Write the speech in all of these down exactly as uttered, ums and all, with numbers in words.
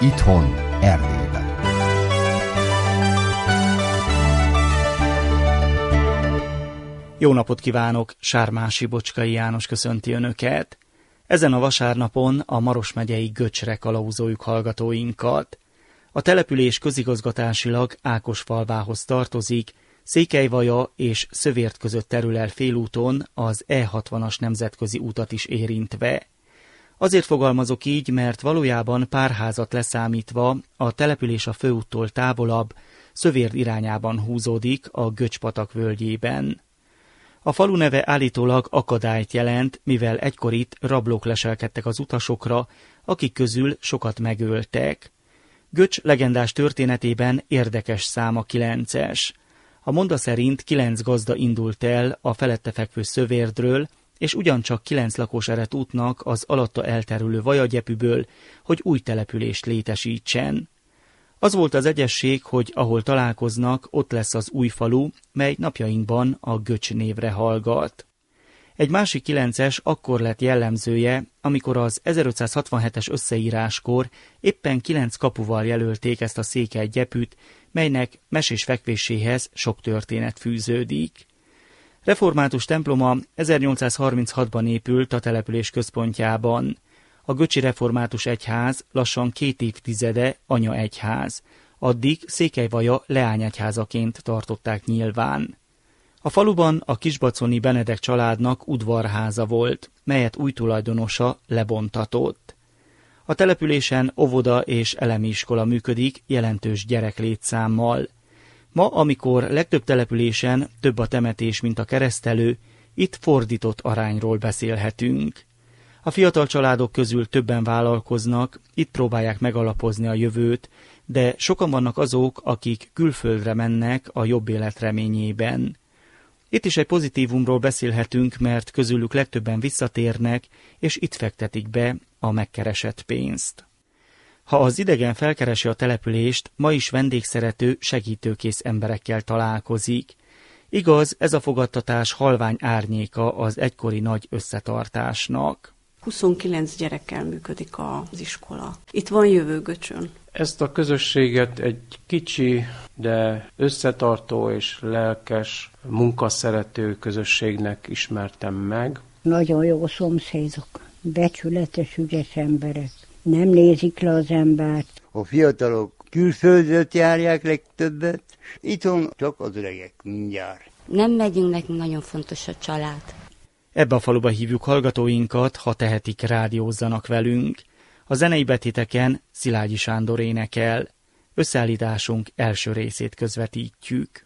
itthon, Erdélyben. Jó napot kívánok, Sármási Bocskai János köszönti Önöket. Ezen a vasárnapon a Maros megyei Göcsre kalauzoljuk hallgatóinkat. A település közigazgatásilag Ákosfalvához tartozik, Székelyvaja és Szövért között terül el félúton az E hatvanas nemzetközi útat is érintve. Azért fogalmazok így, mert valójában pár házat leszámítva a település a főúttól távolabb, Szövért irányában húzódik a Göcs-patak völgyében. A falu neve állítólag akadályt jelent, mivel egykor itt rablók leselkedtek az utasokra, akik közül sokat megöltek. Göcs legendás történetében érdekes szám a kilences. A monda szerint kilenc gazda indult el a felette fekvő Szövérdről, és ugyancsak kilenc lakos eredt útnak az alatta elterülő Vajagyepűből, hogy új települést létesítsen. Az volt az egyesség, hogy ahol találkoznak, ott lesz az új falu, mely napjainkban a Göcs névre hallgat. Egy másik kilences akkor lett jellemzője, amikor az ezerötszázhatvanhetes összeíráskor éppen kilenc kapuval jelölték ezt a Székelygyepűt, melynek mesés fekvéséhez sok történet fűződik. Református temploma ezernyolcszázharminchatban épült a település központjában. A göcsi református egyház lassan két évtizede anyaegyház, addig Székelyvaja leányegyházaként tartották nyilván. A faluban a kisbaconi Benedek családnak udvarháza volt, melyet új tulajdonosa lebontatott. A településen óvoda és elemi iskola működik jelentős gyereklétszámmal. Ma, amikor legtöbb településen több a temetés, mint a keresztelő, itt fordított arányról beszélhetünk. A fiatal családok közül többen vállalkoznak, itt próbálják megalapozni a jövőt, de sokan vannak azok, akik külföldre mennek a jobb élet reményében. Itt is egy pozitívumról beszélhetünk, mert közülük legtöbben visszatérnek, és itt fektetik be a megkeresett pénzt. Ha az idegen felkeresi a települést, ma is vendégszerető, segítőkész emberekkel találkozik. Igaz, ez a fogadtatás halvány árnyéka az egykori nagy összetartásnak. huszonkilenc gyerekkel működik az iskola. Itt van jövő Göcsön. Ezt a közösséget egy kicsi, de összetartó és lelkes, munkaszerető közösségnek ismertem meg. Nagyon jó szomszédok, becsületes, ügyes emberek. Nem nézik le az embert. A fiatalok külföldöt járják legtöbbet, itthon csak az öregek mindjárt. Nem megyünk, nekünk nagyon fontos a család. Ebbe a faluba hívjuk hallgatóinkat, ha tehetik, rádiózzanak velünk. A zenei betéteken Szilágyi Sándor énekel. Összeállításunk első részét közvetítjük.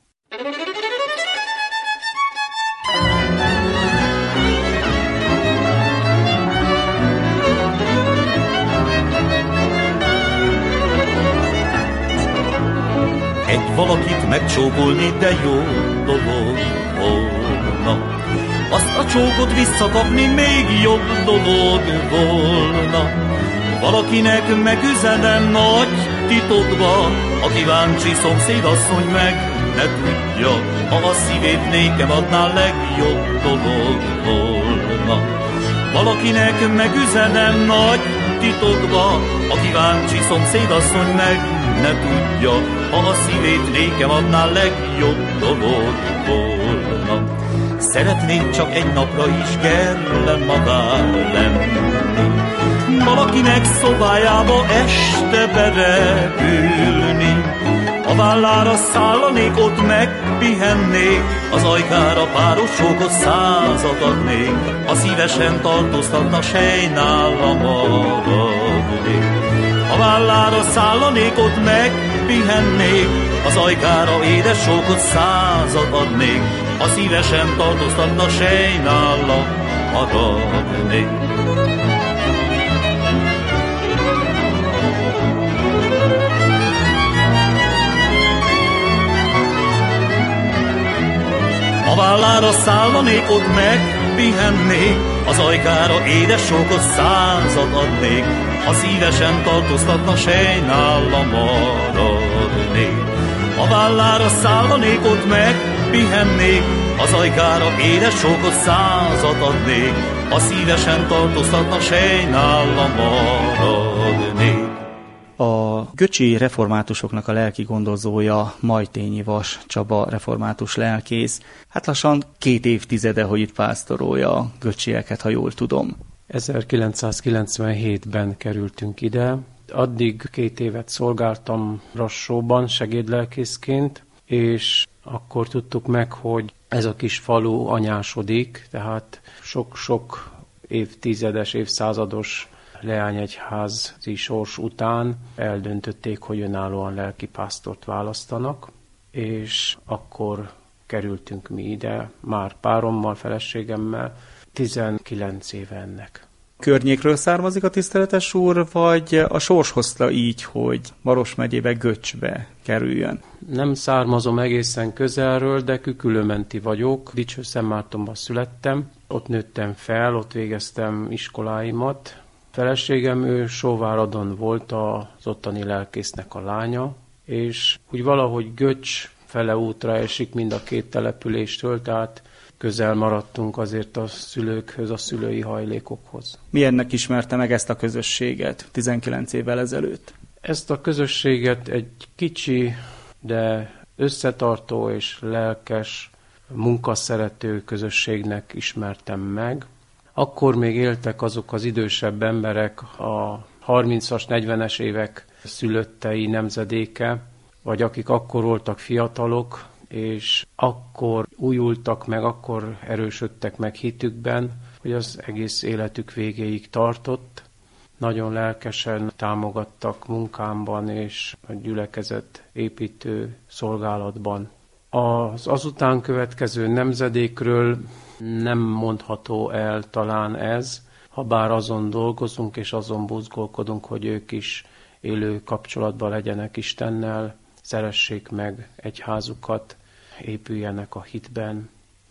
Egy valakit megcsókolni, de jó dolog volna. Azt a csókot visszakapni még jobb dolog volna. Valakinek megüzenem nagy titokba, a kíváncsi szomszédasszony meg ne tudja, ha a szívét nékem adná, legjobb dolog volna. Valakinek megüzenem nagy titokba, a kíváncsi szomszédasszony meg ne tudja, ha a szívét nékem adná, legjobb dolog volna. Szeretnék csak egy napra is kell magán lenni, valakinek szobájába este berepülni. A vállára szállanék, ott megpihennék, az ajkára páros csókot százat adnék, a szívesen tartóztatna, sej nálam maradnék. A vállára szállanék, ott megpihennék, az ajkára édes csókot százat adnék, a szívesen tartóztatna, sej nálam maradnék. A vállára szállanék, ott megpihennék, az ajkára édes sókot százat adnék, ha szívesen tartóztatna, sej nálam maradnék. A vállára szállanék, ott megpihennék, az ajkára édes sókot százat adnék, ha szívesen tartóztatna, sej nálam maradnék. A göcsi reformátusoknak a lelki gondozója Majtényi Vas Csaba református lelkész. Hát lassan két évtizede, hogy itt pásztorolja a göcsieket, ha jól tudom. ezerkilencszázkilencvenhétben kerültünk ide. Addig két évet szolgáltam Brassóban segédlelkészként, és akkor tudtuk meg, hogy ez a kis falu anyásodik, tehát sok-sok évtizedes, évszázados leányegyházi sors után eldöntötték, hogy önállóan lelkipásztort választanak, és akkor kerültünk mi ide, már párommal, feleségemmel, tizenkilenc éve ennek. Környékről származik a tiszteletes úr, vagy a sors hozta így, hogy Maros megyébe Göcsbe kerüljön? Nem származom egészen közelről, de Kükülőmenti vagyok. Dicsőszentmártonban születtem, ott nőttem fel, ott végeztem iskoláimat. Feleségem, ő Sóváradon volt az ottani lelkésznek a lánya, és úgy valahogy Göcs fele útra esik mind a két településtől, tehát közel maradtunk azért a szülőkhöz, a szülői hajlékokhoz. Milyennek ismerte meg ezt a közösséget tizenkilenc évvel ezelőtt? Ezt a közösséget egy kicsi, de összetartó és lelkes, munkaszerető közösségnek ismertem meg. Akkor még éltek azok az idősebb emberek, a harmincas, negyvenes évek szülöttei nemzedéke, vagy akik akkor voltak fiatalok, és akkor újultak meg, akkor erősödtek meg hitükben, hogy az egész életük végéig tartott. Nagyon lelkesen támogattak munkámban és a gyülekezet építő szolgálatban. Az azután következő nemzedékről nem mondható el talán ez, ha bár azon dolgozunk és azon buzgolkodunk, hogy ők is élő kapcsolatban legyenek Istennel, szeressék meg egyházukat, épüljenek a hitben,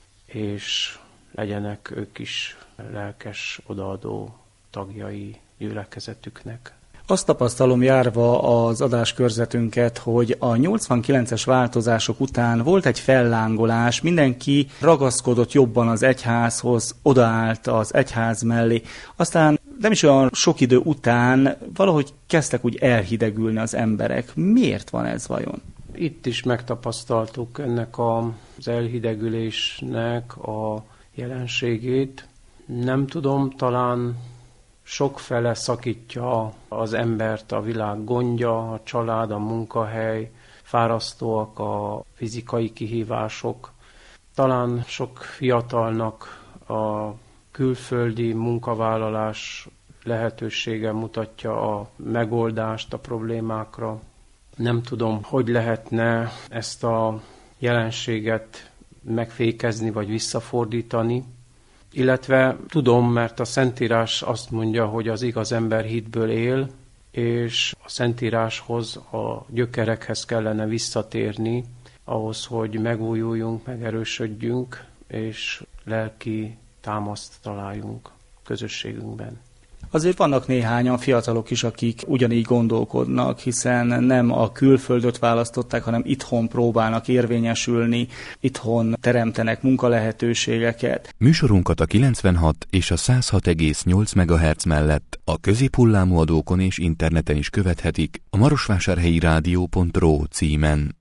és legyenek ők is lelkes, odaadó tagjai gyülekezetüknek. Azt tapasztalom járva az adáskörzetünket, hogy a nyolcvankilences változások után volt egy fellángolás, mindenki ragaszkodott jobban az egyházhoz, odaállt az egyház mellé. Aztán nem is olyan sok idő után valahogy kezdtek úgy elhidegülni az emberek. Miért van ez vajon? Itt is megtapasztaltuk ennek az elhidegülésnek a jelenségét. Nem tudom, talán sokfele szakítja az embert a világ gondja, a család, a munkahely, fárasztóak a fizikai kihívások. Talán sok fiatalnak a külföldi munkavállalás lehetősége mutatja a megoldást a problémákra. Nem tudom, hogy lehetne ezt a jelenséget megfékezni vagy visszafordítani, illetve tudom, mert a Szentírás azt mondja, hogy az igaz ember hitből él, és a Szentíráshoz, a gyökerekhez kellene visszatérni, ahhoz, hogy megújuljunk, megerősödjünk, és lelki támaszt találjunk közösségünkben. Azért vannak néhányan fiatalok is, akik ugyanígy gondolkodnak, hiszen nem a külföldöt választották, hanem itthon próbálnak érvényesülni, itthon teremtenek munkalehetőségeket. Műsorunkat a kilencvenhat és a száz hat egész nyolc megahertz mellett a középhullámú adókon és interneten is követhetik a marosvásárhelyi rádió pont ro címen.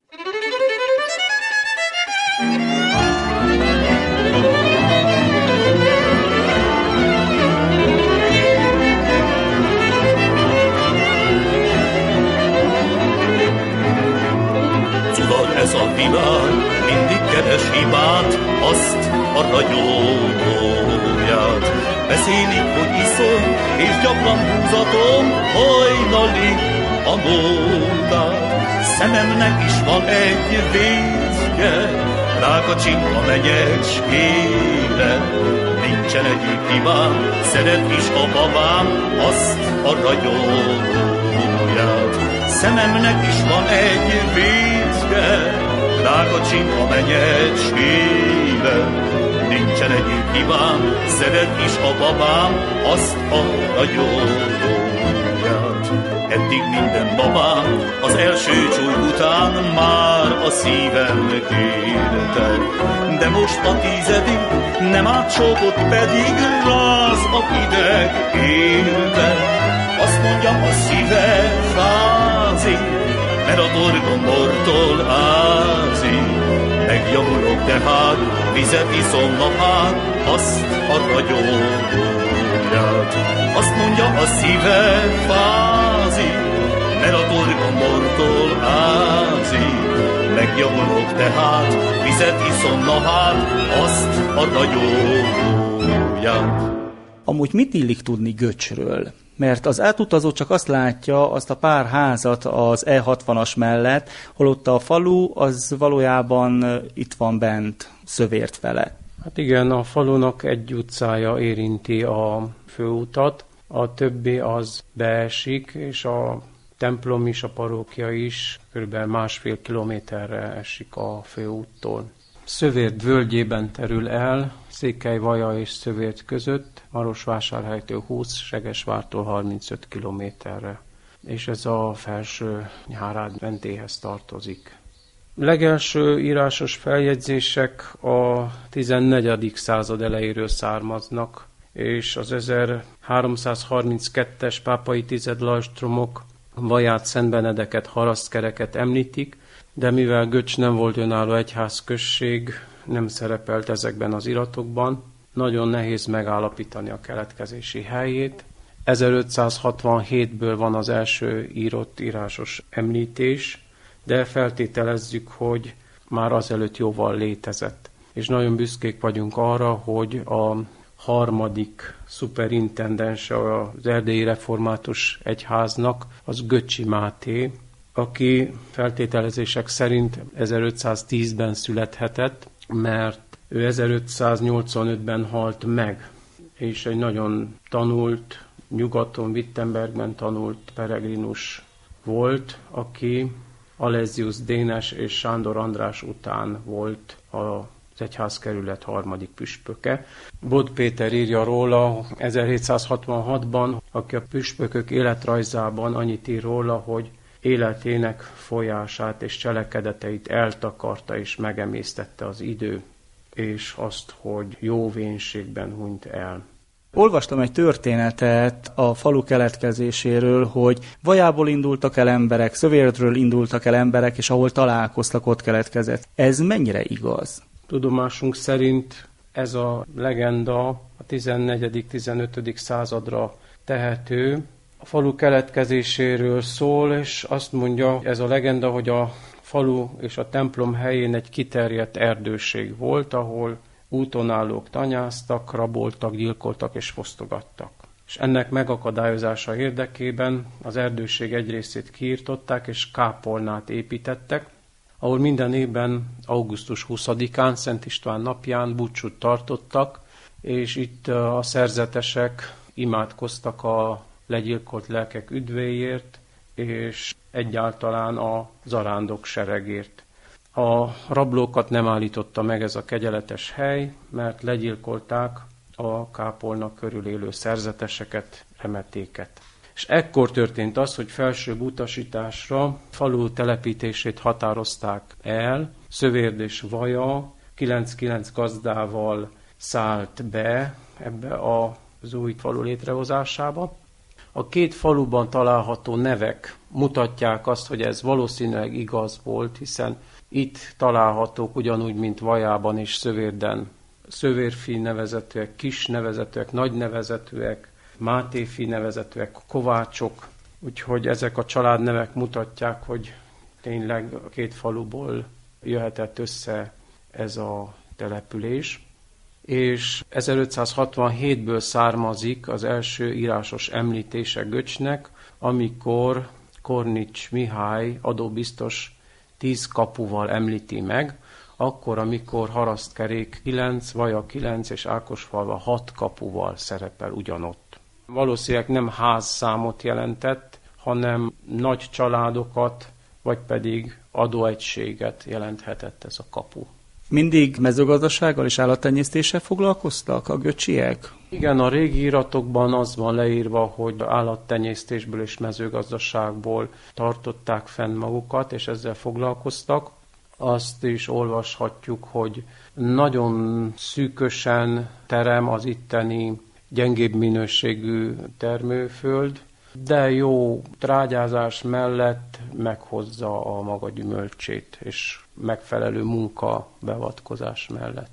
Ez a világ mindig keres hibát, azt a ragyogóját. Beszélik, hogy iszom, és gyakran húzatom hajnalig a módát. Szememnek is van egy vécke, rákacsint a menyecskére. Nincsen egyik hibám, szeret is a babám, azt a ragyogóját. Szememnek is van egy vécke, rákacsint a menyecskére. Nincsen egyik hibám, szeret is a babám, azt a ragyogóját. Eddig minden babám az első csúly után már a szívem kérte, de most a tizedik nem átcsókott, pedig ráz a ideg érte. Azt mondja, a szíve fáj, torgombortól ázik. Megjavulok tehát, vizet iszom napát, azt a ragyóját. Azt mondja, a szíve fázik, mert a torgombortól ázik. Megjavulok tehát, vizet iszom napát, azt a ragyóját. Amúgy mit illik tudni Göcsről? Mert az átutazó csak azt látja, azt a pár házat az E hatvanas mellett, holott a falu az valójában itt van bent, Szövért fele. Hát igen, a falunak egy utcája érinti a főutat, a többi az beesik, és a templom is, a parókia is kb. Másfél kilométerre esik a főúttól. Szövért völgyében terül el, Székelyvaja és Szövért között, Marosvásárhelytől húsz, Segesvártól harmincöt kilométerre, és ez a felső Nyárád mentéhez tartozik. Legelső írásos feljegyzések a tizennegyedik század elejéről származnak, és az ezerháromszázharminckettes pápai tizedlajstromok Vaját, Szent Benedeket, Harasztkereket említik, de mivel Göcs nem volt önálló egyházközség, nem szerepelt ezekben az iratokban, nagyon nehéz megállapítani a keletkezési helyét. ezerötszázhatvanhétből van az első írott írásos említés, de feltételezzük, hogy már azelőtt jóval létezett. És nagyon büszkék vagyunk arra, hogy a harmadik szuperintendense az Erdélyi Református Egyháznak az Göcsi Máté, aki feltételezések szerint ezerötszáztízben születhetett, mert ő ezerötszáznyolcvanötben halt meg, és egy nagyon tanult, nyugaton, Wittenbergben tanult peregrinus volt, aki Alezius Dénes és Sándor András után volt az egyházkerület harmadik püspöke. Bod Péter írja róla ezerhétszázhatvanhatban, aki a püspökök életrajzában annyit ír róla, hogy életének folyását és cselekedeteit eltakarta és megemésztette az idő, és azt, hogy jó vénségben hunyt el. Olvastam egy történetet a falu keletkezéséről, hogy Vajából indultak el emberek, Szövértről indultak el emberek, és ahol találkoztak, ott keletkezett. Ez mennyire igaz? Tudomásunk szerint ez a legenda a tizennegyedik-tizenötödik századra tehető. A falu keletkezéséről szól, és azt mondja ez a legenda, hogy a falu és a templom helyén egy kiterjedt erdőség volt, ahol útonállók tanyáztak, raboltak, gyilkoltak és fosztogattak. És ennek megakadályozása érdekében az erdőség egy részét kiirtották, és kápolnát építettek, ahol minden évben augusztus huszadikán, Szent István napján búcsút tartottak, és itt a szerzetesek imádkoztak a legyilkolt lelkek üdvéért, és egyáltalán a zarándok seregért. A rablókat nem állította meg ez a kegyeletes hely, mert legyilkolták a kápolna körül élő szerzeteseket, remetéket. És ekkor történt az, hogy felsőbb utasításra falu telepítését határozták el. Szövérd és Vaja kilenc-kilenc gazdával szállt be ebbe az új falu létrehozásába. A két faluban található nevek mutatják azt, hogy ez valószínűleg igaz volt, hiszen itt találhatók ugyanúgy, mint Vajában és Szövérden Szövérfi nevezetőek, Kis nevezetőek, Nagy nevezetőek, Mátéfi nevezetőek, Kovácsok, úgyhogy ezek a családnevek mutatják, hogy tényleg a két faluból jöhetett össze ez a település. És ezerötszázhatvanhétből származik az első írásos említése Göcsnek, amikor Kornics Mihály adóbiztos tíz kapuval említi meg, akkor, amikor Harasztkerék kilenc, Vaja kilenc és Ákosfalva hat kapuval szerepel ugyanott. Valószínűleg nem házszámot jelentett, hanem nagy családokat, vagy pedig adóegységet jelenthetett ez a kapu. Mindig mezőgazdasággal és állattenyésztéssel foglalkoztak a göcsiek? Igen, a régi iratokban az van leírva, hogy állattenyésztésből és mezőgazdaságból tartották fenn magukat, és ezzel foglalkoztak. Azt is olvashatjuk, hogy nagyon szűkösen terem az itteni gyengébb minőségű termőföld, de jó trágyázás mellett meghozza a maga gyümölcsét, és megfelelő munka beavatkozás mellett.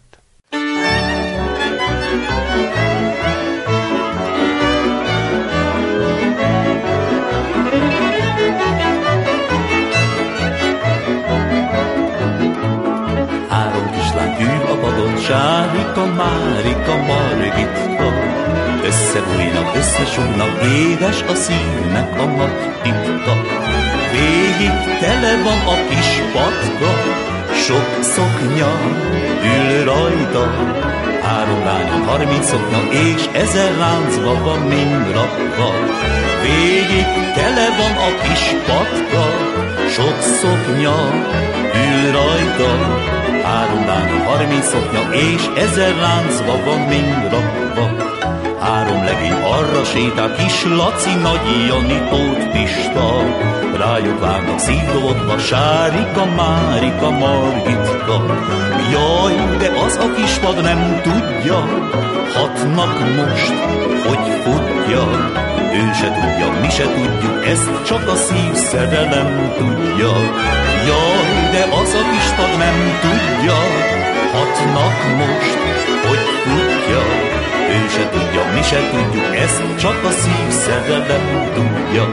Három kislány ül a padon, Sárika, Márika, Margitka. Összebújnak, összesúgnak, édes a szívnek a nagy titka. Végig tele van a kis patka, sok szoknya ül rajta. Három lányon harminc szoknya, és ezer láncba van mind rakva. Végig tele van a kis patka, sok szoknya ül rajta. Három lányon harminc szoknya, és ezer láncba van mind rakva. Három legény arra sétál, kis Laci, Nagy Jani, Tóth Pista. Rájuk vágnak szívdobogva, Sárika, Márika, Margitka. Jaj, de az a kispad nem tudja, hatnak most, hogy futja. Ő se tudja, mi se tudjuk, ezt csak a szívszerelem tudja. Jaj, de az a kispad nem tudja, hatnak most, hogy futja. Ő se tudja, mi se tudjuk, ezt csak a szívszerelem tudja.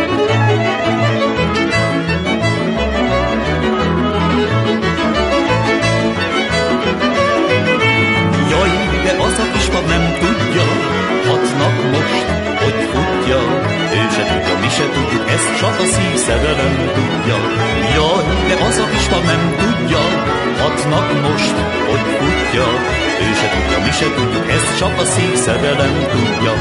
Jaj, de az a kispad nem tudja, hatnak most, hogy futja. Ő se tudja, mi se tudjuk, ezt csak a szívszerelem tudja. Jaj, de az a kispad nem tudja, hatnak most, hogy futja. Ő se tudja, mi se tudjuk, ezt csak a szívszerelem tudja.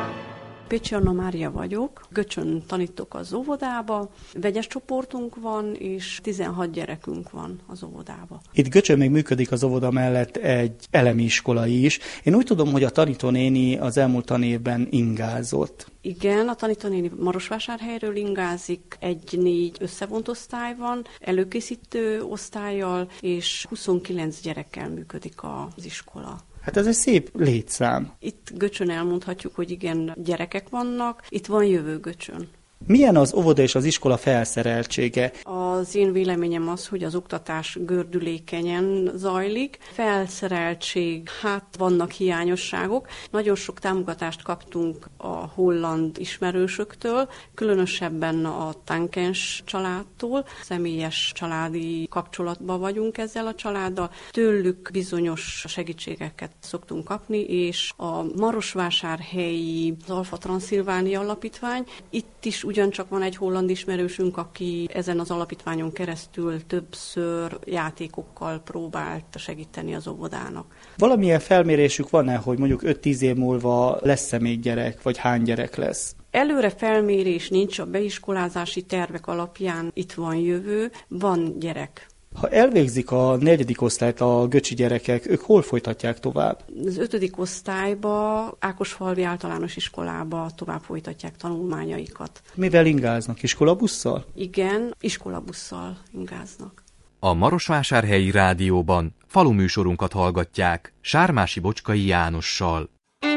Pécsi Anna Mária vagyok, Göcsön tanítok az óvodába, vegyes csoportunk van, és tizenhat gyerekünk van az óvodába. Itt Göcsön még működik az óvoda mellett egy elemi iskola is. Én úgy tudom, hogy a tanítónéni az elmúlt tanévben ingázott. Igen, a tanítónéni Marosvásárhelyről ingázik, egy négy összevont osztály van, előkészítő osztállyal, és huszonkilenc gyerekkel működik az iskola. Hát ez egy szép létszám. Itt Göcsön elmondhatjuk, hogy igen, gyerekek vannak, itt van jövő Göcsön. Milyen az óvoda és az iskola felszereltsége? Az én véleményem az, hogy az oktatás gördülékenyen zajlik. Felszereltség, hát vannak hiányosságok. Nagyon sok támogatást kaptunk a holland ismerősöktől, különösebben a Tankens családtól. Személyes családi kapcsolatban vagyunk ezzel a családdal. Tőlük bizonyos segítségeket szoktunk kapni, és a marosvásárhelyi az Alfa Transzilvánia Alapítvány, itt is ugyancsak van egy holland ismerősünk, aki ezen az alapítványon keresztül többször játékokkal próbált segíteni az óvodának. Valamilyen felmérésük van-e, hogy mondjuk öt-tíz év múlva lesz-e még gyerek, vagy hány gyerek lesz? Előre felmérés nincs, a beiskolázási tervek alapján itt van jövő, van gyerek. Ha elvégzik a negyedik osztályt a göcsi gyerekek, ők hol folytatják tovább? Az ötödik osztályba, Ákosfalvi általános iskolába tovább folytatják tanulmányaikat. Mivel ingáznak? Iskolabusszal? Igen, iskolabusszal ingáznak. A Marosvásárhelyi Rádióban faluműsorunkat hallgatják Sármási Bocskai Jánossal.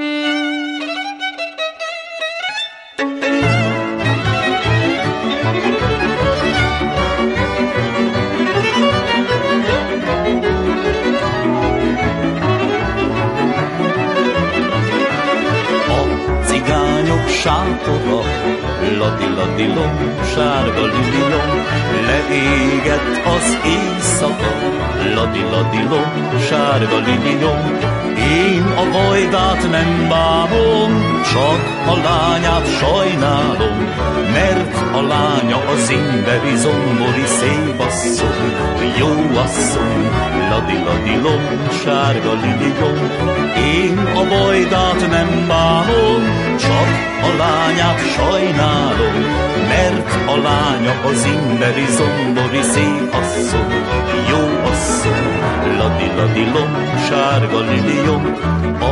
Sátora, ladi-ladi-lom, sárga lililom, leégett az éjszaka, ladi-ladi-lom, sárga lililom. Én a vajdát nem bánom, csak a lányát sajnálom, mert a lánya az imberi zombori szép asszony, jó asszony, ladi-ladi-lom, sárga lililom. Én a vajdát nem bánom, csak a lányát sajnálom, mert a lánya az imberi zombori szép asszony, jó asszony, ladi-ladi-lom, sárga liliom. A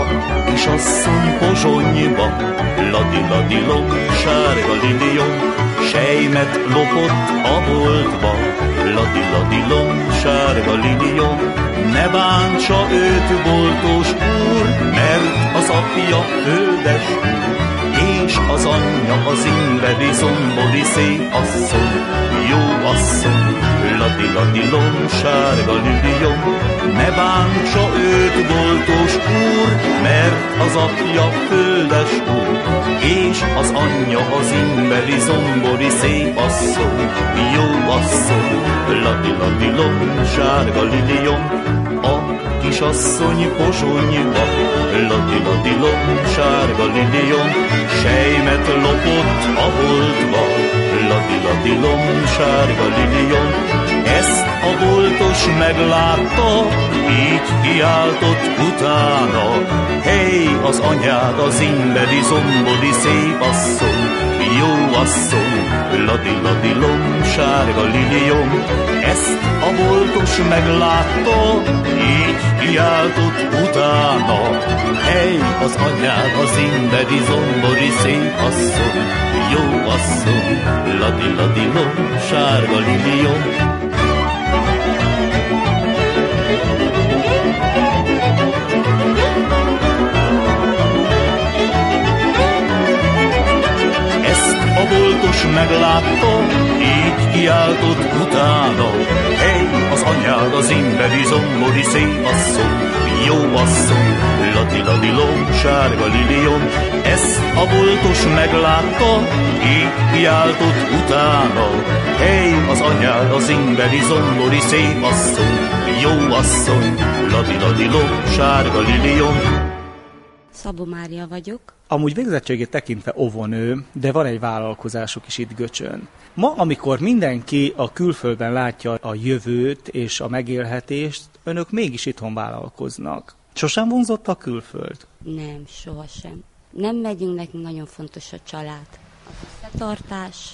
kisasszony Pozsonyba, ladi-ladi-lom, sárga liliom. Sej sejmet lopott a boltba, ladi-ladi-lom, sárga liliom, ne bántsa őt boltos úr, mert az apja földes úr, és az anyja az ingbedi zombori szép asszony, jó asszony, ladi-ladi-lom, sárga liliom, ne bántsa őt boltos úr, mert az apja földes úr, és az anyja az ingbedi zombori szép asszony, jó asszony, ladi-ladi-lom, sárga liliom, a kisasszony posonyba, ladi-ladi-lom, sárga liliom, sejmet lopott a boltba, ladi-ladi-lom, sárga liliom, ezt a boltos meglátta, így kiáltott utána, hely, az anyád, az ingbedi zombori szép asszony, jó asszony, ladi-ladi-lom, sárga liliom, ezt a boltos meglátta, így kiáltott utána, hely, az anyád, az ingbedi zombori szép asszony, jó asszony, ladi-ladi-lom, sárga liliom. A boltos meglátta, így kiáltott utána, hely, az anyád, az ingbedi zombori szép asszony, jó asszony, ladi-ladi-lom, sárga liliom, ezt a boltos meglátta, így kiáltott utána, hely, az anyád, az ingbedi zombori szép asszony, jó asszony, ladi-ladi-lom, sárga liliom. Szabó Mária vagyok. Amúgy végzettségét tekintve óvonő, de van egy vállalkozásuk is itt Göcsön. Ma, amikor mindenki a külföldben látja a jövőt és a megélhetést, önök mégis itthon vállalkoznak. Sosem vonzott a külföld? Nem, sohasem. Nem megyünk, nekünk nagyon fontos a család, az összetartás,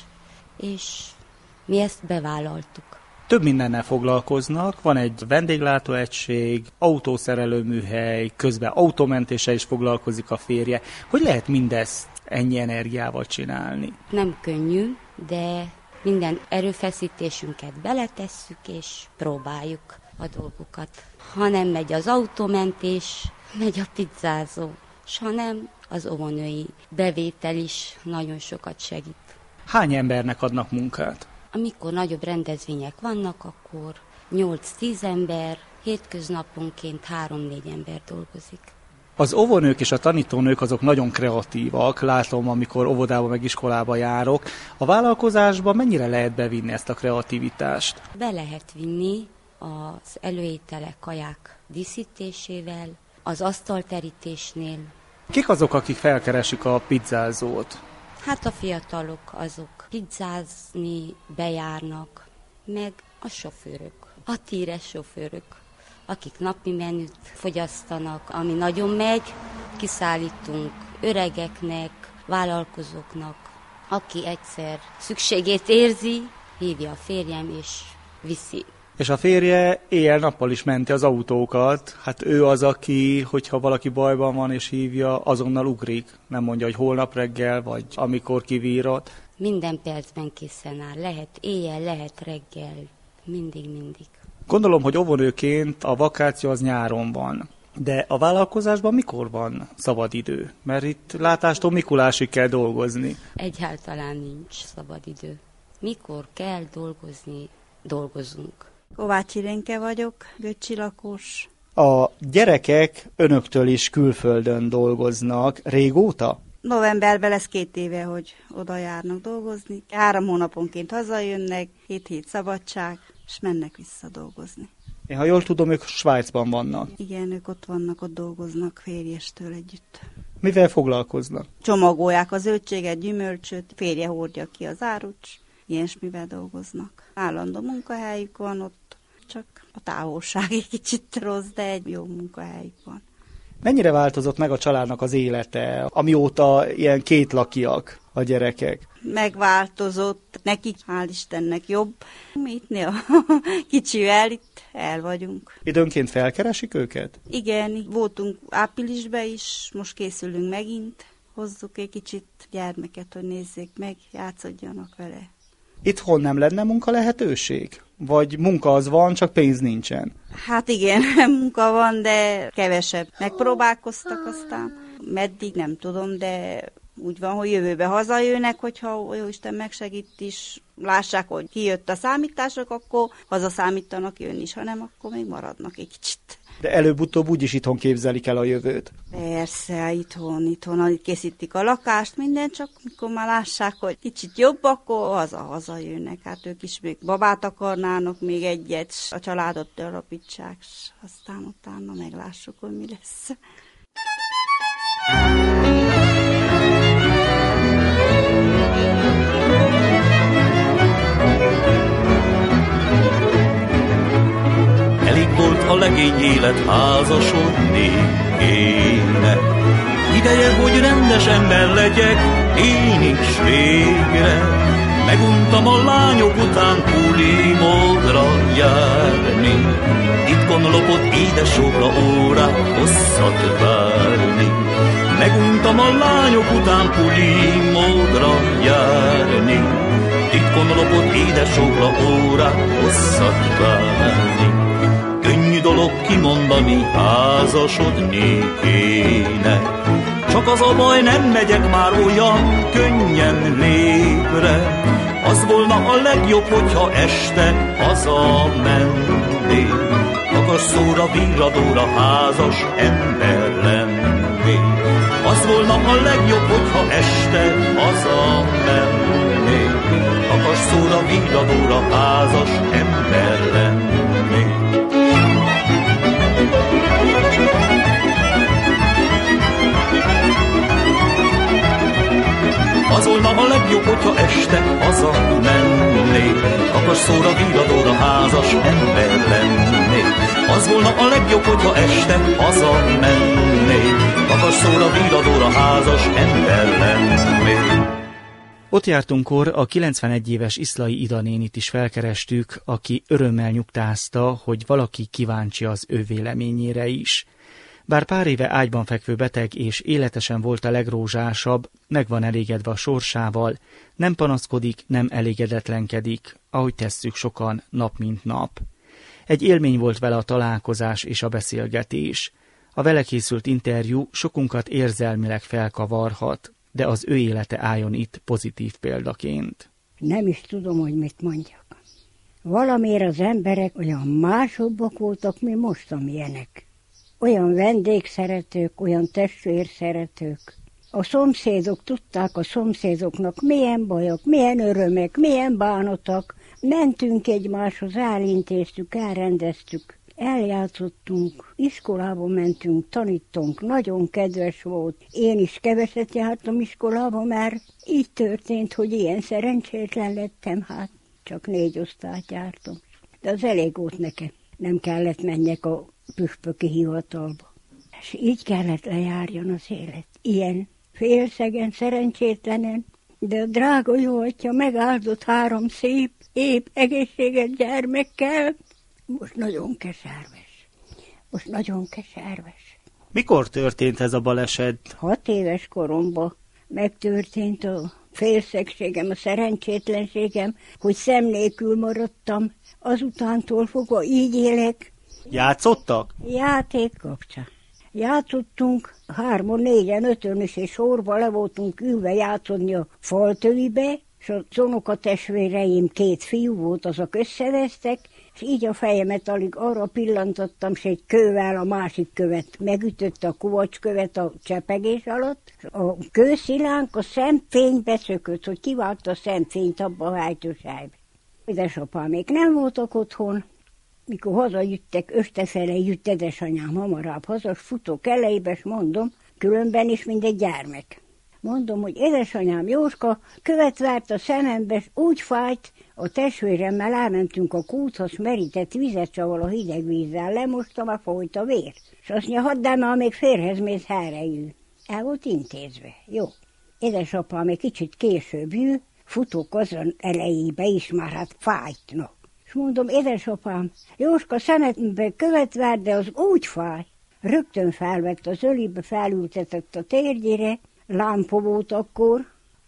és mi ezt bevállaltuk. Több mindennel foglalkoznak, van egy vendéglátóegység, autószerelőműhely, közben autómentéssel is foglalkozik a férje. Hogy lehet mindezt ennyi energiával csinálni? Nem könnyű, de minden erőfeszítésünket beletesszük, és próbáljuk a dolgokat. Ha nem megy az autómentés, megy a pizzázó, s ha nem, az óvónői bevétel is nagyon sokat segít. Hány embernek adnak munkát? Amikor nagyobb rendezvények vannak, akkor nyolc-tíz ember, hétköznaponként három-négy ember dolgozik. Az óvónők és a tanítónők azok nagyon kreatívak, látom, amikor óvodába meg iskolába járok. A vállalkozásban mennyire lehet bevinni ezt a kreativitást? Be lehet vinni az előételek, kaják díszítésével, az asztalterítésnél. Kik azok, akik felkeresik a pizzázót? Hát a fiatalok azok pizzázni bejárnak, meg a sofőrök, a tíres sofőrök, akik napi menüt fogyasztanak, ami nagyon megy, kiszállítunk öregeknek, vállalkozóknak, aki egyszer szükségét érzi, hívja a férjem és viszi. És a férje éjjel-nappal is menti az autókat, hát ő az, aki, hogyha valaki bajban van és hívja, azonnal ugrik. Nem mondja, hogy holnap reggel, vagy amikor kivírott. Minden percben készen áll, lehet éjjel, lehet reggel, mindig-mindig. Gondolom, hogy óvónőként a vakáció az nyáron van. De a vállalkozásban mikor van szabadidő? Mert itt látástól Mikulásig kell dolgozni. Egyáltalán nincs szabadidő. Mikor kell dolgozni, dolgozunk. Kovács Irenke vagyok, göcsi lakos. A gyerekek önöktől is külföldön dolgoznak. Régóta? Novemberben lesz két éve, hogy oda járnak dolgozni. Három hónaponként hazajönnek, hét hét szabadság, és mennek vissza dolgozni. Én, ha jól tudom, ők Svájcban vannak. Igen, ők ott vannak, ott dolgoznak férjestől együtt. Mivel foglalkoznak? Csomagolják a zöldséget, gyümölcsöt, férje hordja ki az árut, ilyesmivel dolgoznak. Állandó munkahelyük van ott, csak a távolság egy kicsit rossz, de egy jó munkahelyük van. Mennyire változott meg a családnak az élete, amióta ilyen kétlakiak a gyerekek? Megváltozott, nekik hál' Istennek jobb. Mi itt a kicsivel itt el vagyunk. Időnként felkeresik őket? Igen, voltunk áprilisban is, most készülünk megint. Hozzuk egy kicsit gyermeket, hogy nézzék meg, játszodjanak vele. Itthon nem lenne munka lehetőség? Vagy munka az van, csak pénz nincsen? Hát igen, munka van, de kevesebb. Megpróbálkoztak aztán. Meddig nem tudom, de úgy van, hogy jövőbe hazajönnek, hogyha Jóisten megsegít is, lássák, hogy kijött a számítások, akkor hazaszámítanak jönni is, hanem akkor még maradnak egy kicsit. De előbb-utóbb úgyis itthon képzelik el a jövőt. Persze, itthon, itthon készítik a lakást, minden, csak mikor már lássák, hogy kicsit jobb, akkor haza-haza jönnek. Hát ők is még babát akarnának, még egyet, a családot törapítsák, aztán utána meglássuk, hogy mi lesz. Elég volt a legény élet, házasodni kéne. Ideje, hogy rendes ember legyek, én is végre. Meguntam a lányok után pulimódra járni. Titkon lopott édesokra órák hosszat várni. Meguntam a lányok után pulimódra járni. Titkon lopott édesokra órák hosszat várni. Könnyű dolog kimondani, házasodni kéne. Csak az a baj, nem megyek már olyan könnyen lépre. Az volna a legjobb, hogyha este hazamennék. Magas szóra, virradóra, házas ember lennék. Az volna a legjobb, hogyha este hazamennék. Magas szóra, virradóra, házas ember lennék. Az volna a legjobb, hogyha este hazamennék. Magas szóra, virradóra, házas ember lennék. Az volna a legjobb, hogyha este hazamennék. Magas szóra, virradóra, házas ember lennék. Ott jártunkkor a kilencvenegy éves Iszlai Ida nénit is felkerestük, aki örömmel nyugtázta, hogy valaki kíváncsi az ő véleményére is. Bár pár éve ágyban fekvő beteg és életesen volt a legrózsásabb, meg van elégedve a sorsával, nem panaszkodik, nem elégedetlenkedik, ahogy tesszük sokan nap mint nap. Egy élmény volt vele a találkozás és a beszélgetés. A vele készült interjú sokunkat érzelmileg felkavarhat, de az ő élete álljon itt pozitív példaként. Nem is tudom, hogy mit mondjak. Valamiért az emberek olyan másabbak voltak, mint most, amilyenek. Olyan vendégszeretők, olyan testvérszeretők. A szomszédok tudták a szomszédoknak milyen bajok, milyen örömek, milyen bánatok. Mentünk egymáshoz, elintéztük, elrendeztük, eljátszottunk, iskolába mentünk, tanítunk, nagyon kedves volt. Én is keveset jártam iskolába, mert így történt, hogy ilyen szerencsétlen lettem, hát csak négy osztályt jártam. De az elég volt nekem, nem kellett menjek a püspöki hivatalba. És így kellett lejárjon az élet. Ilyen félszegen, szerencsétlenen, de a drága jó atya megáldott három szép, épp, egészséges gyermekkel. Most nagyon keserves. Most nagyon keserves. Mikor történt ez a baleset? Hat éves koromban megtörtént a félszegségem, a szerencsétlenségem, hogy szem nélkül maradtam. Azutántól fogva így élek. Játszottak? Játék kapcsán. Játszottunk hárman, négyen, ötön is, és sorba le voltunk ülve játszani a faltövibe, és a unokatestvéreim két fiú volt, azok összevesztek, és így a fejemet alig arra pillantottam, és egy kővel a másik követ megütötte, a kuvacskövet a csepegés alatt. A kőszilánk a szemfénybe szökött, hogy kivágta a szemfényt abba a hájtósájba. Édesapám még nem voltak otthon. Mikor hazajöttek, östefele jött édesanyám hamarabb haza, futok elejébe, és mondom, különben is, mint egy gyermek. Mondom, hogy édesanyám Jóska követ várt a szemembe, és úgy fájt, a testvéremmel elmentünk a kúthoz, merített vizet csaval a hideg vízzel, lemostam, a folyt a vér. És azt mondja, hadd el, már még férhez mész, helyre jül. El volt intézve. Jó. Édesapám egy kicsit később jül, futok azon elejébe is, már hát fájt, no. És mondom, édesapám, Jóska szemembe követ várt, de az úgy fáj. Rögtön felvett az ölébe, felültetett a térgyére, lámpa volt akkor,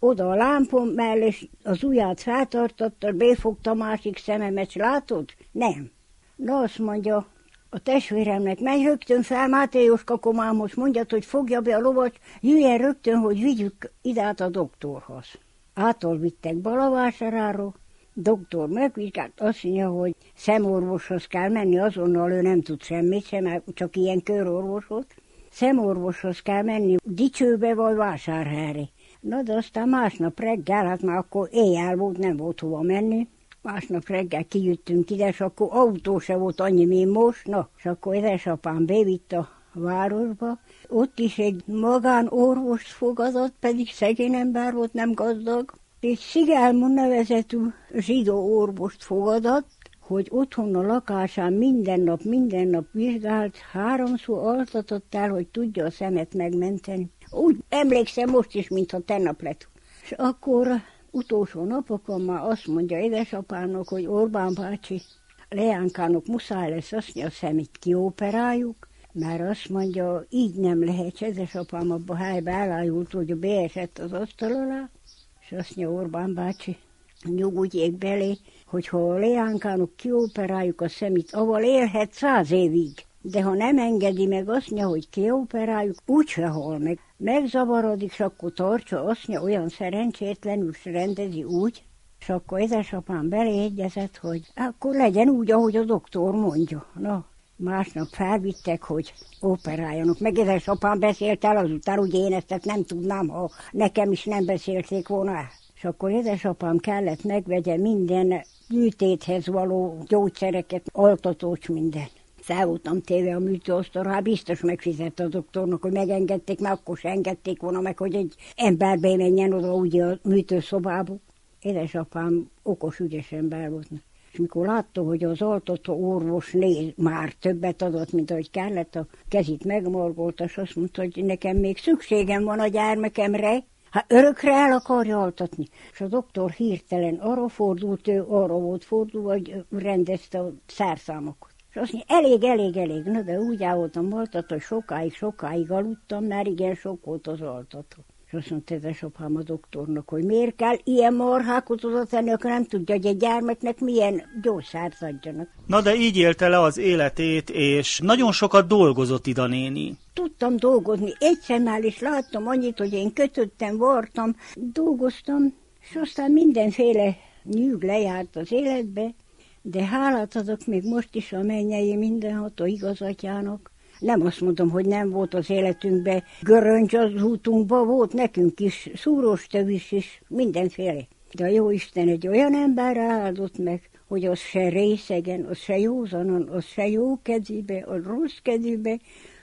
oda a lámpom mellé, és az ujját feltartotta, befogta a másik szememet, és látod? Nem. Na azt mondja, a testvéremnek, menj rögtön fel Máté Jóska komámhoz, mondjad, hogy fogja be a lovat, jöjjön rögtön, hogy vigyük ide át a doktorhoz. Ától vittek Balavásáráról, doktor megvizsgált, azt mondja, hogy szemorvoshoz kell menni, azonnal ő nem tud semmit sem, csak ilyen körorvos volt. Szemorvoshoz kell menni, Dicsőbe vagy Vásárhelyre. Na de aztán másnap reggel, hát már akkor éjjel volt, nem volt hova menni. Másnap reggel kijöttünk ide, és akkor autó se volt annyi, mint most. Na, és akkor édesapám bevitt a városba. Ott is egy magánorvost fogadott, pedig szegény ember volt, nem gazdag. Egy Szigelmon nevezetű zsidó orvost fogadott, hogy otthon a lakásán minden nap, minden nap vizsgált, háromszor altatott el, hogy tudja a szemet megmenteni. Úgy emlékszem most is, mintha tegnap lett. És akkor utolsó napokon már azt mondja édesapának, hogy Orbán bácsi, Leánkának muszáj lesz azt, hogy a szemét kioperáljuk, mert azt mondja, így nem lehet, édesapám abba a helybe elájult, hogy beesett az asztal alá, és azt mondja Orbán bácsi, nyugodjék belé, hogyha a Leánkának kioperáljuk a szemét, avval élhet száz évig. De ha nem engedi meg, azt mondja, hogy kioperáljuk, úgyse hal meg. Megzavarodik, és akkor tartsa, azt mondja, olyan szerencsétlenül rendezi úgy, és akkor édesapám beleegyezett, hogy akkor legyen úgy, ahogy a doktor mondja. Na, másnap felvittek, hogy operáljanak. Meg édesapám beszélt el azután, hogy én ezt nem tudnám, ha nekem is nem beszélték volna el. És akkor édesapám kellett megvegye minden műtéthez való gyógyszereket, altatócs minden. Fel voltam téve a műtőosztalra, hát biztos megfizette a doktornak, hogy megengedték, mert akkor se engedték volna meg, hogy egy ember bemenjen oda ugye a műtőszobába. Édesapám okos, ügyes ember volt. És mikor látta, hogy az altató orvos néz, már többet adott, mint ahogy kellett, a kezét megmorgolta, és azt mondta, hogy nekem még szükségem van a gyermekemre, hát örökre el akarja altatni. És a doktor hirtelen arra fordult, ő arra volt fordulva, hogy rendezte a szerszámokat. És azt mondja, elég, elég, elég. Na, de úgy áll voltam altatva, hogy sokáig, sokáig aludtam, mert igen sok volt az altató. És azt mondta édesapám a doktornak, hogy miért kell ilyen marhákot oda tenni, akkor nem tudja, hogy egy gyermeknek milyen gyógyszert adjanak. Na de így élte le az életét, és nagyon sokat dolgozott Ida néni. Tudtam dolgozni, egy szemmel is láttam annyit, hogy én kötöttem, vartam, dolgoztam, és aztán mindenféle nyűg lejárt az életbe, de hálát adok még most is a mennyei mindenható igazatyának. Nem azt mondom, hogy nem volt az életünkben göröncs, az útunkban volt nekünk is, szúrós tövis is, mindenféle. De a Jóisten egy olyan ember áldott meg, hogy az se részegen, az se józanon, az se jó kedvébe, az rossz kedvébe,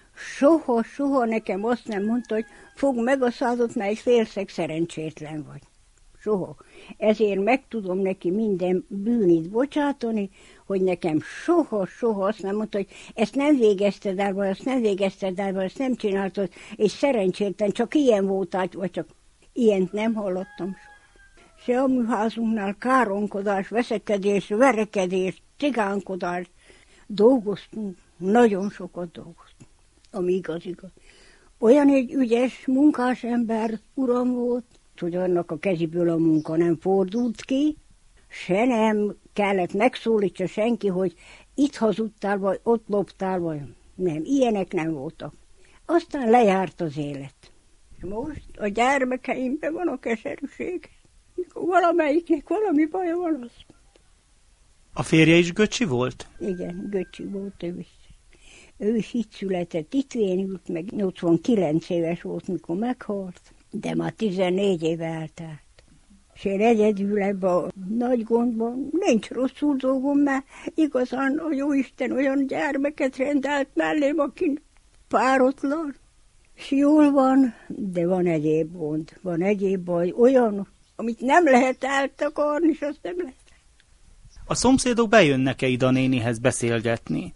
soha, soha nekem azt nem mondta, hogy fog meg a százat, mert egy félszeg szerencsétlen vagy. Soha. Ezért meg tudom neki minden bűnit bocsátani, hogy nekem soha, soha azt nem mondta, hogy ezt nem végezted el, vagy ezt nem végezted el, vagy ezt nem csináltad, és szerencsétlen csak ilyen voltál, vagy csak ilyent nem hallottam soha. Se a műházunknál káronkodás, veszekedés, verekedés, cigánkodás, dolgoztunk, nagyon sokat dolgoztunk, ami igaz, igaz. Olyan egy ügyes, munkás ember uram volt, hogy annak a keziből a munka nem fordult ki, se nem kellett megszólítsa senki, hogy itt hazudtál, vagy ott loptál, vagy nem. Ilyenek nem voltak. Aztán lejárt az élet. Most a gyermekeimben van a keserűség. Mikor valamelyiknek valami baja van, az. A férje is Göcsi volt? Igen, Göcsi volt ő is. Ő is itt született, itt vénült meg, nyolcvankilenc éves volt, mikor meghalt, de már tizennégy éve eltelt. És én egyedül ebben a nagy gondban nincs rosszul dolgom, mert igazán a Jóisten olyan gyermeket rendelt mellém, aki páratlan, és jól van, de van egyéb gond, van egyéb baj, olyan, amit nem lehet eltakarni, és azt nem lehet. A szomszédok bejönnek-e Ida nénihez beszélgetni?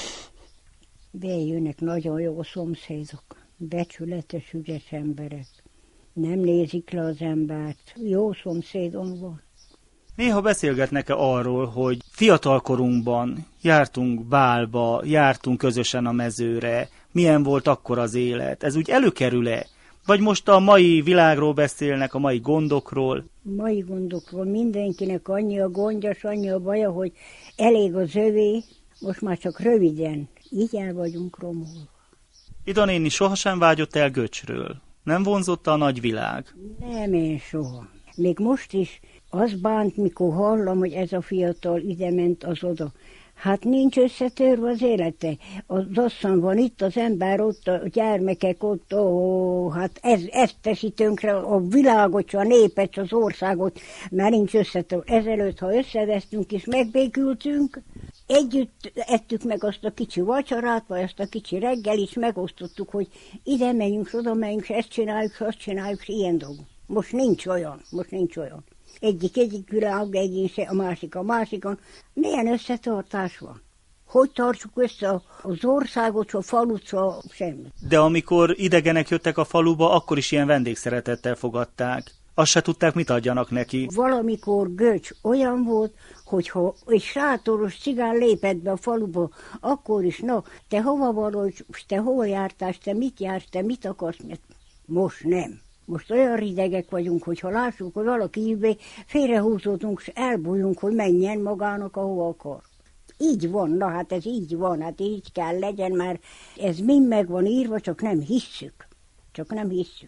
Bejönnek nagyon jó szomszédok, becsületes, ügyes emberek. Nem nézik le az embert. Jó szomszédom van. Néha beszélgetnek-e arról, hogy fiatalkorunkban jártunk bálba, jártunk közösen a mezőre, milyen volt akkor az élet? Ez úgy előkerül-e? Vagy most a mai világról beszélnek, a mai gondokról? Mai gondokról mindenkinek annyi a gondja, annyi a baja, hogy elég az övé, most már csak röviden. Így el vagyunk romolva. Ida néni sohasem vágyott el Göcsről. Nem vonzotta a nagy világ? Nem, én soha. Még most is az bánt, mikor hallom, hogy ez a fiatal ide ment, az oda. Hát nincs összetörve az élete. Az asszony van itt, az ember ott, a gyermekek ott, ó, hát ez, ez teszi tönkre a világot, a népet, az országot, mert nincs összetörve. Ezelőtt, ha összevesztünk és megbékültünk, együtt ettük meg azt a kicsi vacsorát, vagy azt a kicsi reggel is megosztottuk, hogy ide menjünk, oda menjünk, ezt csináljuk, azt csináljuk, ilyen dolog. Most nincs olyan, most nincs olyan. Egyik egyik világ, egyik a másik a másikon. Milyen összetartás van? Hogy tartsuk össze az országot, a falut, a semmit? De amikor idegenek jöttek a faluba, akkor is ilyen vendégszeretettel fogadták. Azt se tudták, mit adjanak neki. Valamikor Göcs olyan volt, hogyha egy sátoros cigán lépett be a faluba, akkor is, na, te hova való, te hova jártál, te mit jársz, te mit akarsz, mert most nem. Most olyan ridegek vagyunk, hogyha lássuk, hogy valaki hívja, félrehúzódunk, és elbújunk, hogy menjen magának, ahova akar. Így van, na hát ez így van, hát így kell legyen, mert ez mind meg van írva, csak nem hisszük. Csak nem hisszük.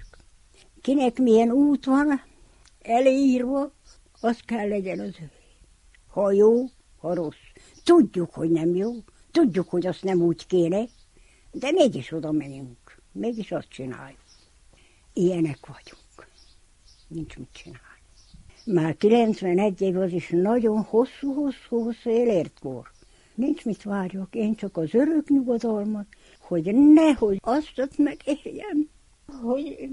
Kinek milyen út van elírva, az kell legyen az övé. Ha jó, ha rossz. Tudjuk, hogy nem jó, tudjuk, hogy azt nem úgy kéne, de mégis oda menjünk, mégis azt csináljuk. Ilyenek vagyunk. Nincs mit csinálni. Már kilencvenegy év az is nagyon hosszú-hosszú-hosszú életkor. Nincs mit várjak, én csak az örök nyugodalmat, hogy nehogy azt megéljem, hogy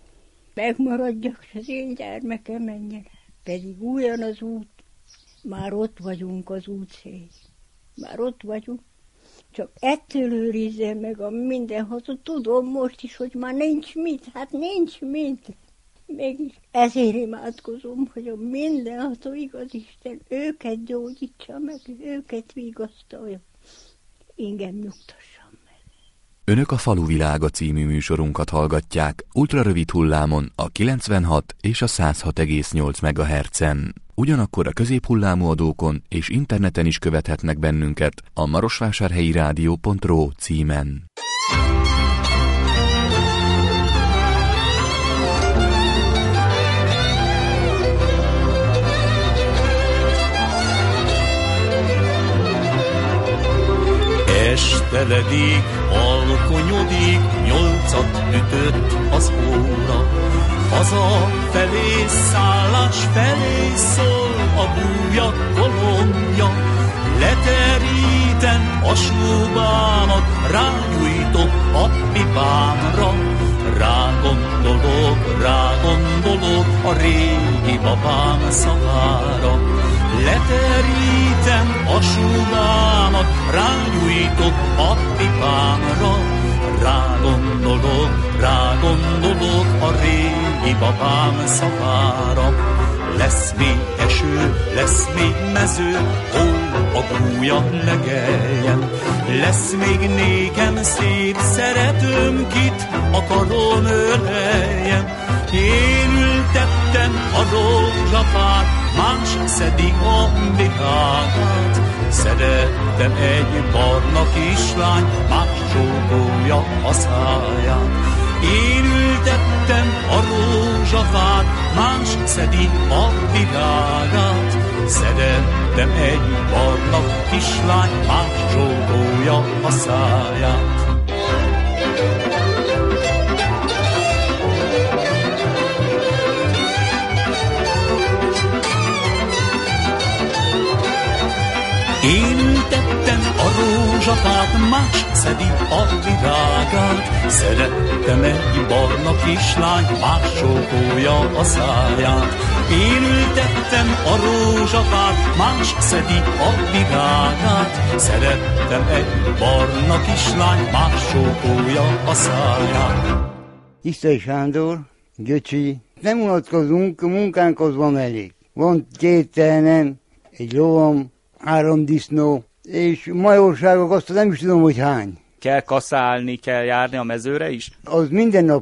megmaradjak, és az én gyermekem menjen. Pedig újon az út, már ott vagyunk az út szélén. Már ott vagyunk. Csak ettől őrizze meg a mindenható. Tudom most is, hogy már nincs mit, hát nincs mit. Mégis ezért imádkozom, hogy a mindenható igaz Isten őket gyógyítsa meg, őket vigasztalja. Engem nyugtassam meg. Önök a Faluvilága című műsorunkat hallgatják ultrarövid hullámon a kilencvenhat és a száz hat egész nyolc megahertzen. Ugyanakkor a középhullámú adókon és interneten is követhetnek bennünket a marosvásárhelyi rádió pont ro címen. Esteledik, alkonyodik, nyolcat ütött az óra. Haza felé, szállás felé szól a bújak kolonja. Leterítem a súbámat, rágyújtok a pipámra. Rágondolok, rágondolok a régi babám szavára. Leterítem a súbámat, rágyújtok a pipámra. Rágondolok, rágondolok a régi babám szavára. Lesz még eső, lesz még mező, hol a gúlya legeljen. Lesz még nékem szép szeretőm, kit akarom öleljen. Én ültettem a rózsafát, más szedi a virágát. Szerettem egy barna kislány, más csókolja a száját. Én ültettem a rózsafát, más szedi a virágát. Szerettem egy barna kislány, más csókolja a száját. Én ültettem a rózsafát, más szedi a virágát. Szerettem egy barna kislány, más csókolja a száját. Én ültettem a rózsafát, más szedi a virágát. Szerettem egy barna kislány, más csókolja a száját. Isztai Sándor, Göcsi, nem unatkozunk, a munkánkhoz van elég. Van két tehenem, egy lovam, három disznó, és majorságok azt nem is tudom, hogy hány. Kell kaszálni, kell járni a mezőre is? Az mindennapos.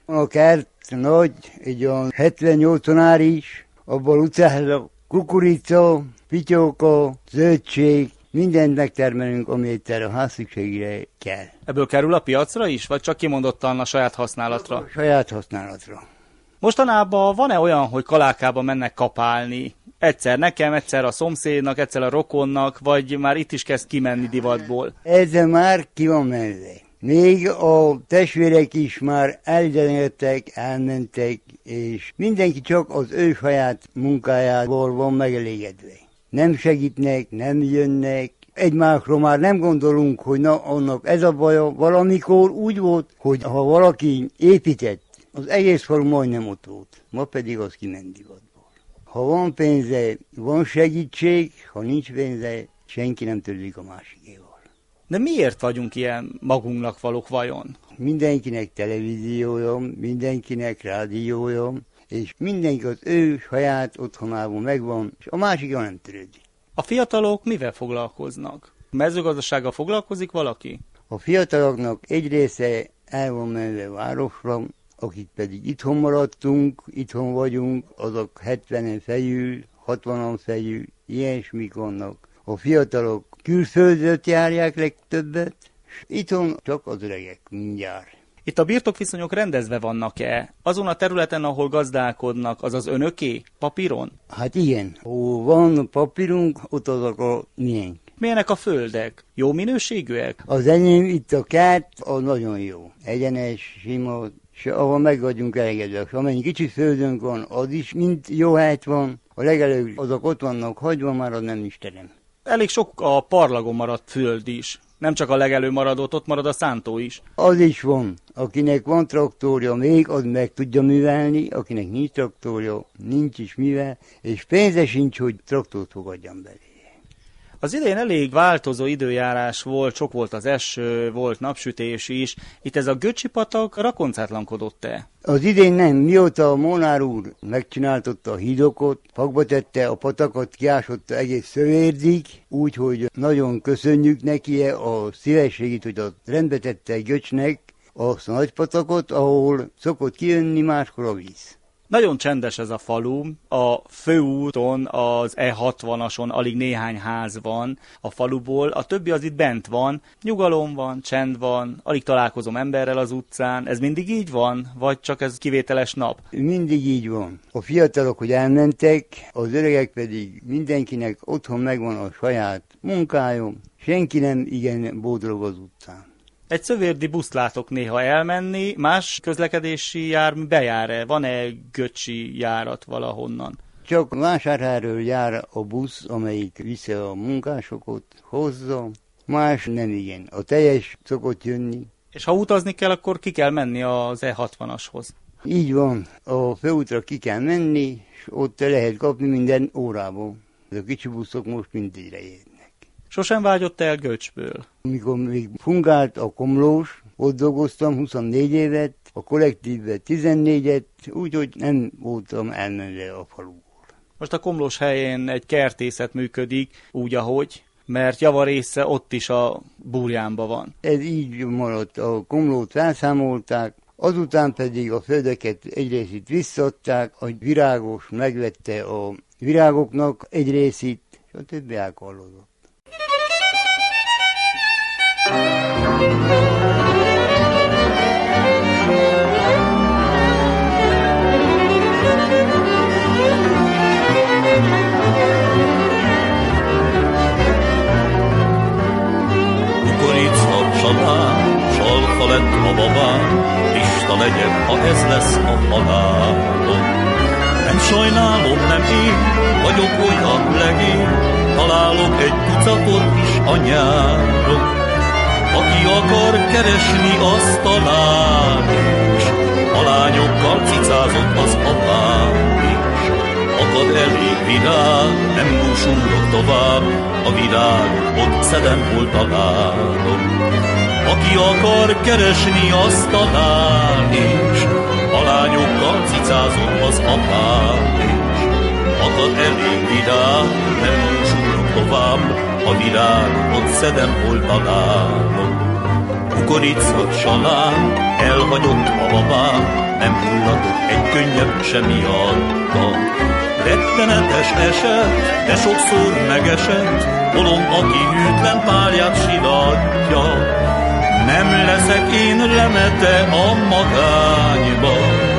A kert nagy, egy olyan hetven-nyolcvan ár is, abban utcára kukorica, pityóka, zöldség, mindent megtermelünk, amit erre a házszükségre kell. Ebből kerül a piacra is, vagy csak kimondottan a saját használatra? A saját használatra. Mostanában van-e olyan, hogy Kalákába mennek kapálni? Egyszer nekem, egyszer a szomszédnak, egyszer a rokonnak, vagy már itt is kezd kimenni divatból? Ezzel már ki van menve. Még a testvérek is már elgyelenedtek, elmentek, és mindenki csak az ő saját munkájával van megelégedve. Nem segítnek, nem jönnek, egymásról már nem gondolunk, hogy na, annak ez a baja. Valamikor úgy volt, hogy ha valaki épített, az egész falu majdnem ott volt, ma pedig az kiment divatból. Ha van pénze, van segítség, ha nincs pénze, senki nem törődik a másikéval. De miért vagyunk ilyen magunknak valók vajon? Mindenkinek televíziója, mindenkinek rádiója, és mindenki az ő saját otthonában megvan, és a másikon nem törődik. A fiatalok mivel foglalkoznak? A mezőgazdasággal foglalkozik valaki? A fiataloknak egy része el van menve városra, akik pedig itthon maradtunk, itthon vagyunk, azok hetvenen fejül, hatvanan fejül, ilyesmik vannak. A fiatalok külföldöt járják legtöbbet, és itthon csak az öregek mindjárt. Itt a birtokviszonyok rendezve vannak-e? Azon a területen, ahol gazdálkodnak, az az önöké? Papíron? Hát igen. Ahol van papírunk, ott azok a miénk. Milyenek a földek? Jó minőségűek? Az enyém itt a kert, az nagyon jó. Egyenes, sima, és ahol meg vagyunk elégedve. És amennyi kicsi földünk van, az is mind jó helyt van. A legelőbb azok ott vannak hagyva, már az nem is terem. Elég sok a parlagon maradt föld is. Nem csak a legelő maradott, ott marad a szántó is. Az is van. Akinek van traktorja még, az meg tudja művelni, akinek nincs traktorja, nincs is mivel, és pénze sincs, hogy traktort fogadjan belé. Az idén elég változó időjárás volt, sok volt az eső, volt napsütés is. Itt ez a Göcsi-patak rakoncátlankodott-e? Az idén nem. Mióta a Molnár úr megcsináltotta a hídokat, fakba tette a patakat, kiásotta egész Szövérdig, úgyhogy nagyon köszönjük neki a szívességét, hogy a rendbe tette Göcsnek azt a nagy patakot, ahol szokott kijönni máskor a víz. Nagyon csendes ez a falu, a főúton, az E hatvanas-on alig néhány ház van a faluból, a többi az itt bent van, nyugalom van, csend van, alig találkozom emberrel az utcán, ez mindig így van, vagy csak ez kivételes nap? Mindig így van. A fiatalok, hogy elmentek, az öregek pedig mindenkinek otthon megvan a saját munkája, senki nem igen bódolog az utcán. Egy szövérdi buszt látok néha elmenni, más közlekedési jármű bejár-e? Van-e göcsi járat valahonnan? Csak Vásárhelyről jár a busz, amelyik vissza a munkásokat hozza, más nem igen. A teljes szokott jönni. És ha utazni kell, akkor ki kell menni az E hatvanashoz? Így van, a főútra ki kell menni, és ott lehet kapni minden órából. A kicsi buszok most mindegyre érnek. Sosem vágyott el Göcsből? Mikor még fungált a Komlós, ott dolgoztam huszonnégy évet, a kollektívben tizennégyet, úgyhogy nem voltam elmenve a faluból. Most a Komlós helyén egy kertészet működik, úgy ahogy, mert javarésze ott is a Burjánban van. Ez így maradt, a Komlót felszámolták, azután pedig a földeket egy részét visszaadták, a virágos megvette a virágoknak egy részét, és a többi elkallódott. Kukorica, csalán, salka lett a babám, Isten legyen, ha ez lesz a halálom. Nem sajnálom, nem én vagyok olyan legény, találok egy tucatot is a nyáron. Aki akar keresni, azt talál is, a lányokkal cicázott az apám is. Akad elég virág, nem búsulok tovább, a virág ott szedem, hol találom. Aki akar keresni, azt talál is, a lányokkal cicázott az apám is. Akad elég virág, nem búsulok tovább, a virág ott szedem, hol találom. Kukorica, salám, elhagyott a babám, nem hullatok egy könnyebb sem miatta. Rettenetes eset, de sokszor megesett, bolond, aki hűtlen párját siratja. Nem leszek én remete a magányba,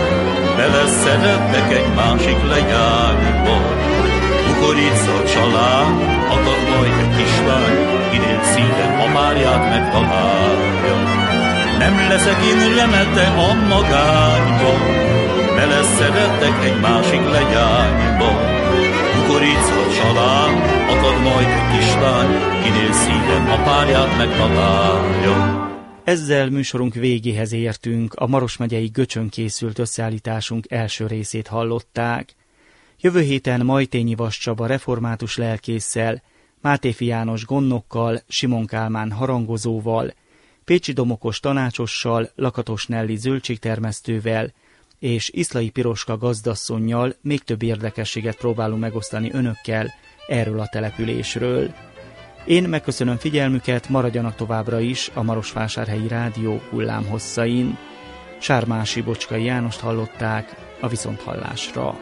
beleszerettek egy másik leányba. Kukorica család, akar majd egy kislány, kinél szíven a párját megtalálja. Nem leszek én remete a magányba, beleszerettek egy másik leányba. Kukorica család, akar majd egy kislány, kinél szíven a párját megtalálja. Ezzel műsorunk végéhez értünk, a Maros megyei Göcsön készült összeállításunk első részét hallották. Jövő héten Majtényi Vas Csaba református lelkésszel, Mátéfi János gondnokkal, Simon Kálmán harangozóval, Pécsi Domokos tanácsossal, Lakatos Nelli zöldségtermesztővel és Iszlai Piroska gazdasszonnyal még több érdekességet próbálunk megosztani önökkel erről a településről. Én megköszönöm figyelmüket, maradjanak továbbra is a Marosvásárhelyi Rádió hullámhosszain. Sármási Bocskai Jánost hallották, a viszonthallásra.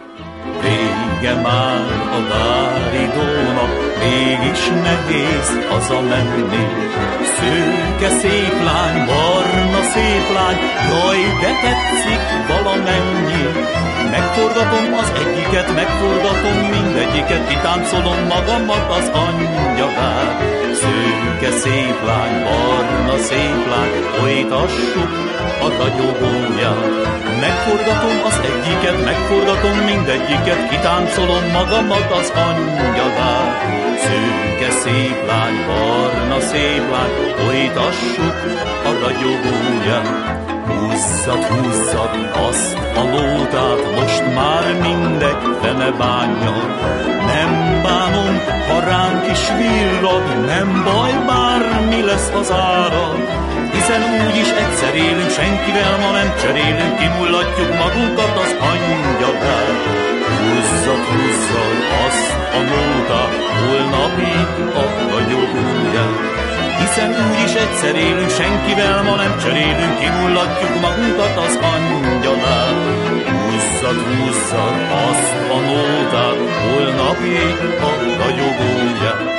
Vége már a Dáridónak, mégis nehéz hazamenni. Szőke szép lány, barna szép lány, jaj, de tetszik valamennyi. Megforgatom az egyiket, megforgatom mindegyiket, kitáncolom magamat az angyalát. Szőke szép lány, barna szép lány, folytassuk a ragyogóját. Megforgatom az egyiket, megforgatom mindegyiket, kitáncolom magamat az angyalát. Szőke szép lány, barna szép lány, folytassuk a ragyogóját. Húzzad, húzzad azt a lótát, most már mindegy fene bánja. Nem bánom, ha ránk is virrad, nem baj, bármi lesz az ára. Hiszen úgyis egyszer élünk, senkivel ma nem cserélünk, kimullatjuk magunkat az angyalát. Húzzad, húzzad azt a lótát, holnapig a ragyogóját. Hiszen úgyis egyszer élünk, senkivel ma nem cserélünk, kimullatjuk magunkat az angyalát. Húzzad, húzzad azt a nótát, holnapig a ragyogóját.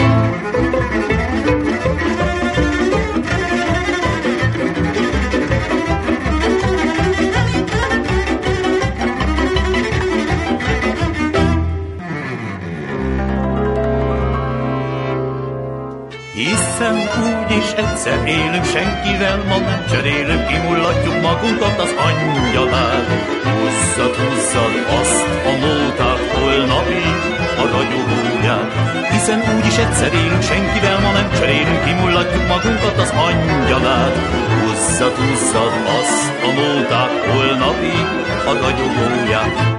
Hiszen úgyis egyszer élünk, senkivel ma nem cserélünk, kimullatjuk magunkat az angyalát. Húzzad, húzzad azt a nótát, holnapig a ragyogóját. Hiszen úgyis egyszer élünk, senkivel ma nem cserélünk, kimullatjuk magunkat az angyalát. Húzzad, húzzad azt a nótát, holnapig a ragyogóját.